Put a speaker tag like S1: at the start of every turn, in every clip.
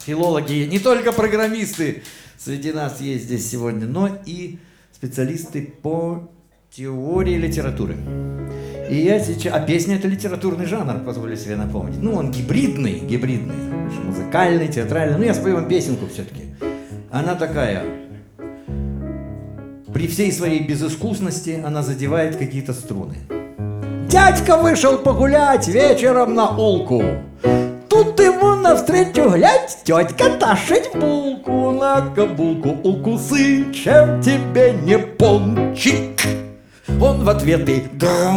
S1: филологи, не только программисты среди нас есть здесь сегодня, но и специалисты по теории литературы. И я сейчас... А песня — это литературный жанр, позволю себе напомнить. Ну, он гибридный, музыкальный, театральный. Ну, я спою вам песенку все-таки. Она такая... При всей своей безыскусности она задевает какие-то струны. Дядька вышел погулять вечером на улку. Тут ему навстречу, глядь, тетка тащит булку. На-ка булку укусы, чем тебе не пончик? Он в ответ и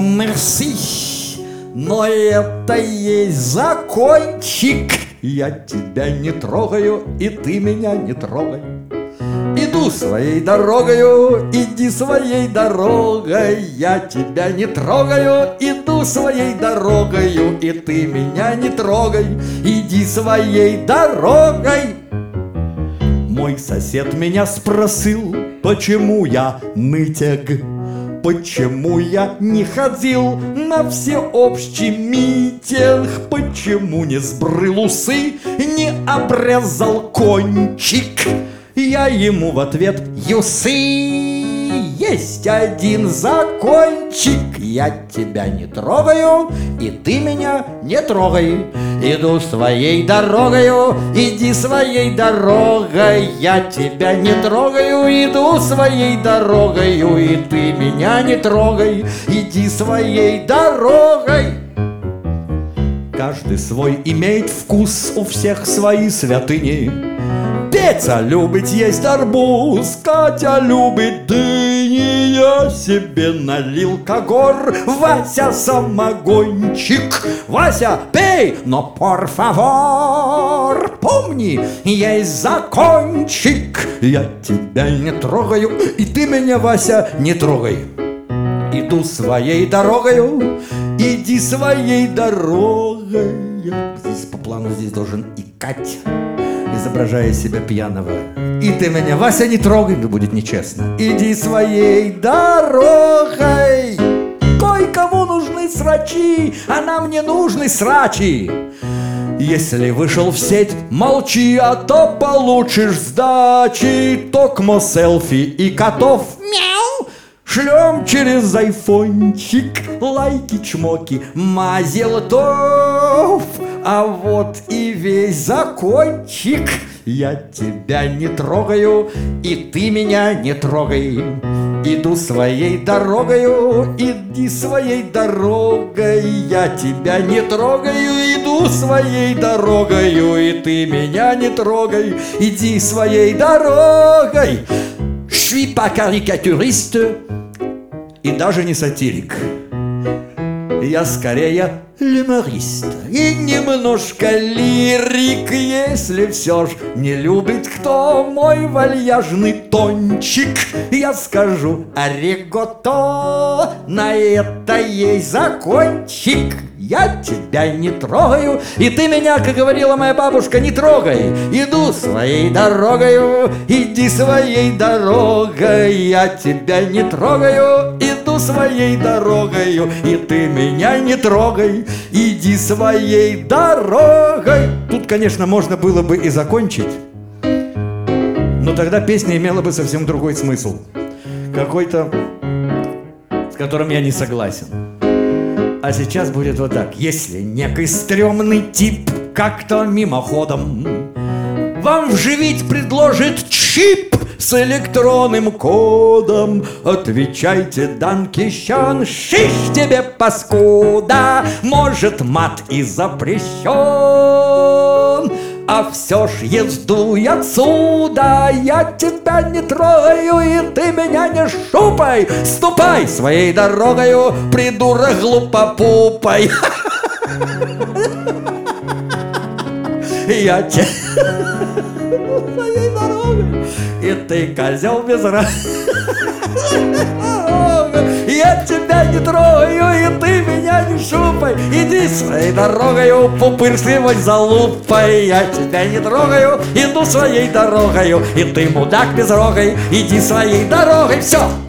S1: «Мерси, но это есть закончик. Я тебя не трогаю, и ты меня не трогай. Иду своей дорогою, иди своей дорогой. Я тебя не трогаю, иду своей дорогою, и ты меня не трогай. Иди своей дорогой». Мой сосед меня спросил, почему я нытяг, почему я не ходил на всеобщий митинг, почему не сбрил усы, не обрезал кончик. Я ему в ответ: «Юсы, есть один закончик. Я тебя не трогаю, и ты меня не трогай. Иду своей дорогою, иди своей дорогой. Я тебя не трогаю, иду своей дорогою, и ты меня не трогай. Иди своей дорогой». Каждый свой имеет вкус, у всех свои святыни. Петя любит есть арбуз, Катя любит дыни. Я себе налил когор, Вася самогончик. Вася, пей, но por favor, помни, есть закончик. Я тебя не трогаю, и ты меня, Вася, не трогай. Иду своей дорогою, иди своей дорогой. Здесь по плану здесь должен икать, изображая себя пьяного. И ты меня, Вася, не трогай, да будет нечестно. Иди своей дорогой. Кое-кому нужны срачи, а нам не нужны срачи. Если вышел в сеть, молчи, а то получишь сдачи. Токмо селфи и котов мяу шлем через айфончик. Лайки, чмоки, мазелтов. А вот и весь закончик. Я тебя не трогаю, и ты меня не трогай. Иду своей дорогою, иди своей дорогой. Я тебя не трогаю, иду своей дорогою, и ты меня не трогай. Иди своей дорогой. Je suis pas caricaturiste и даже не сатирик. Я скорее юморист и немножко лирик. Если все ж не любит кто мой вальяжный тончик, я скажу аригото, на это есть закончик. Я тебя не трогаю, и ты меня, как говорила моя бабушка, не трогай. Иду своей дорогою, иди своей дорогой. Я тебя не трогаю, иду своей дорогою, и ты меня не трогай. Иди своей дорогой. Тут, конечно, можно было бы и закончить, но тогда песня имела бы совсем другой смысл, какой-то, с которым я не согласен. А сейчас будет вот так. Если некий стрёмный тип как-то мимоходом вам вживить предложит чип с электронным кодом, отвечайте: данкищан, шиш тебе, паскуда. Может, мат и запрещен, а все ж езду отсюда. Я тебя не трогаю, и ты меня не шупай. Ступай своей дорогою, придурок глупопупой. Я тебя своей дорогой, и ты, козел без я тебя не трогаю, и ты меня не шупай. Иди своей дорогою, пупырствивай залупой. Я тебя не трогаю, иду своей дорогою, и ты, мудак безрогой, иди своей дорогой. Все.